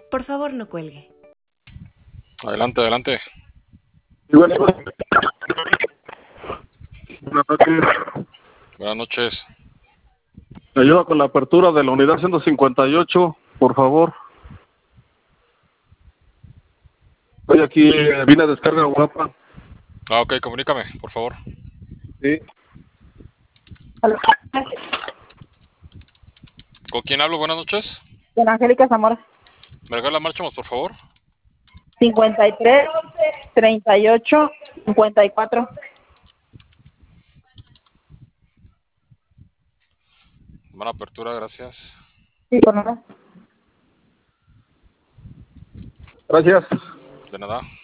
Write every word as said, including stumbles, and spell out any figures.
Por favor, no cuelgue. Adelante, adelante. Sí, bueno, buenas noches. Buenas noches. Me ayuda con la apertura de la unidad ciento cincuenta y ocho, por favor. Estoy aquí, eh, vine a descarga guapa. Ah, ok, comunícame, por favor. Sí. ¿Con quién hablo? Buenas noches. Con Angélica Zamora. ¿Me regala Marchamos, por favor? cincuenta y tres, treinta y ocho, cincuenta y cuatro. Buena apertura, gracias. Sí, por nada. Gracias. De nada.